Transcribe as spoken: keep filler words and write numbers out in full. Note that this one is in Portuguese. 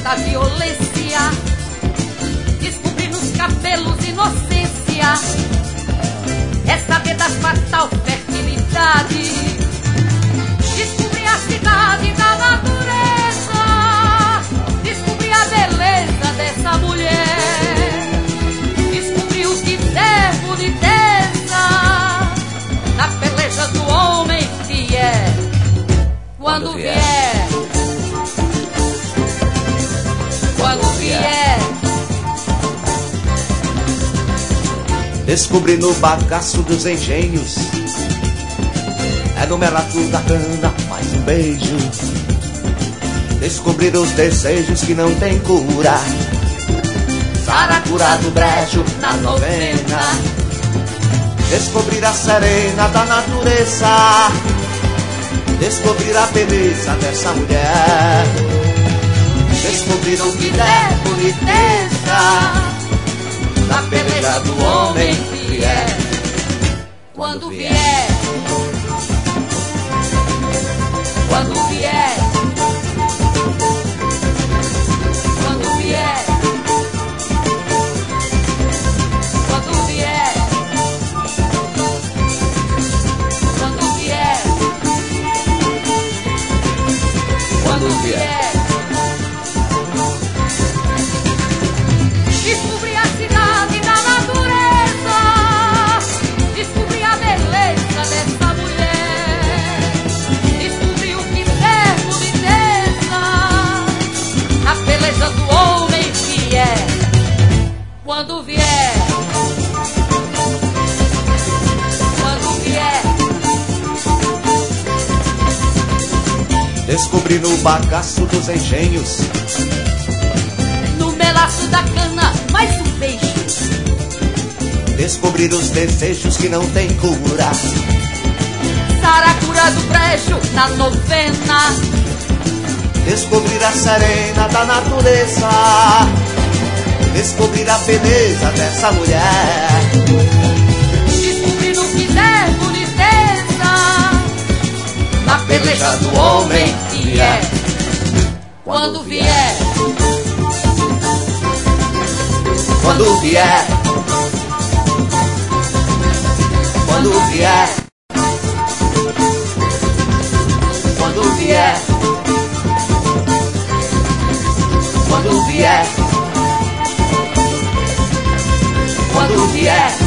da violência, descobrir nos cabelos inocência, é saber da fatal fertilidade, descobrir a cidade da natureza, descobrir a beleza dessa mulher, descobrir o que der boniteza na peleja do homem fiel. Quando vier, quando vier, descobrir no bagaço dos engenhos, é no melaço da cana mais um beijo, descobrir os desejos que não tem cura, saracura do brejo na novena, descobrir a serena da natureza, descobrir a beleza dessa mulher, descobrir o que der boniteza na peleja do homem fiel. Quando vier, quando vier, quando vier, quando vier, quando vier, quando vier, descobrir a cidade da natureza, descobrir a beleza dessa mulher, descobrir o que der boniteza na peleja do homem fiel. Quando vier, quando vier, descobrir no bagaço dos engenhos, no melaço da cana mais um beijo, descobrir os desejos que não tem cura, saracura do brejo na novena, descobrir a serena da natureza, descobrir a beleza dessa mulher, descobrir o que der boniteza na peleja do homem fiel. Quando vier, quando vier, quando vier, quando vier, quando vier, quando vier.